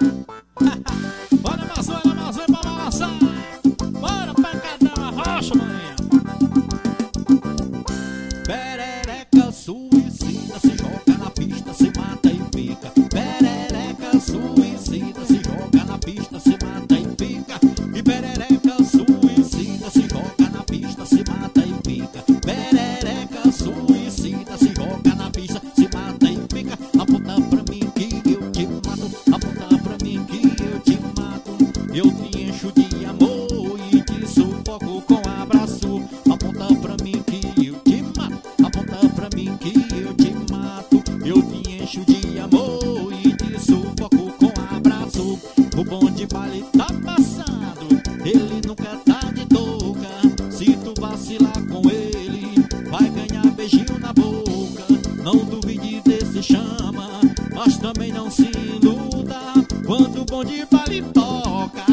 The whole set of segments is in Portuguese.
Bora, mas vem pra balançar. Bora, pancadão, arrocha, maninha. Perereca suicida, se joga na pista, se mata e fica. Perereca suicida, se joga na pista, se mata e fica. E perereca suicida, se joga na pista, se mata e fica. Perereca suicida, se joga na pista, se mata e fica. Aponta pra mim que eu te mato, aponta pra mim que eu te mato. Eu te encho de amor e te sufoco com abraço. Aponta pra mim que eu te mato, aponta pra mim que eu te mato. Eu te encho de amor e te sufoco com abraço. O bonde vale tá passando, ele nunca tá de touca. Se tu vacilar com ele, vai ganhar beijinho na boca. Não duvide desse chama, mas também não se iluda quando o bonde vale toca.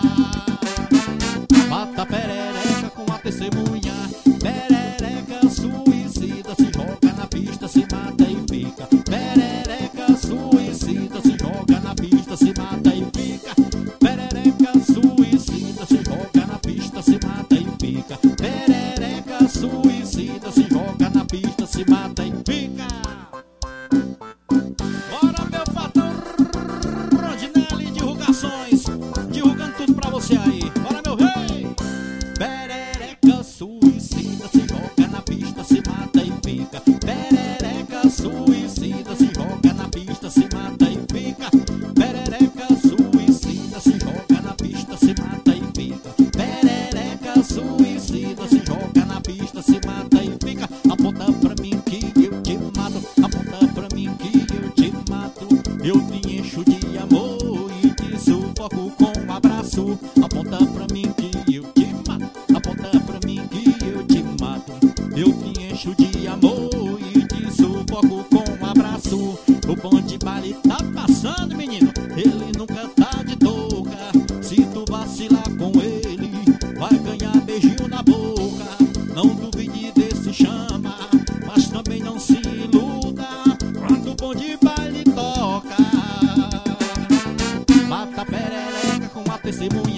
Mata perereca com a testemunha. Perereca suicida, se joga na pista, se mata e fica. Perereca suicida, se joga na pista, se mata e fica. Perereca suicida, se joga na pista, se mata e fica. Perereca suicida, se joga na pista, se mata e fica. Bora, meu patrão Rodinelli Divulgações, divulgando tudo pra você aí. Bora, meu rei. Perereca suicida, se joga na pista, se mata e fica. Perereca suicida, se joga na pista, se mata e fica. Perereca suicida, se joga na pista, se mata e fica. Perereca suicida, se joga na pista, se mata e fica. Aponta pra mim que eu te mato, aponta pra mim que eu te mato. Eu te encho de amor e te sufoco com um abraço. Aponta pra mim que eu te mato, aponta pra mim que eu te mato. Eu te encho de amor e te sufoco com um abraço. O bonde vale tá passando, menino, ele nunca tá de touca. Se tu vacilar com ele, vai ganhar beijinho na boca. Não duvide desse chama, mas também não se iluda quando o bonde vale toca. Mata perereca com a testemunha.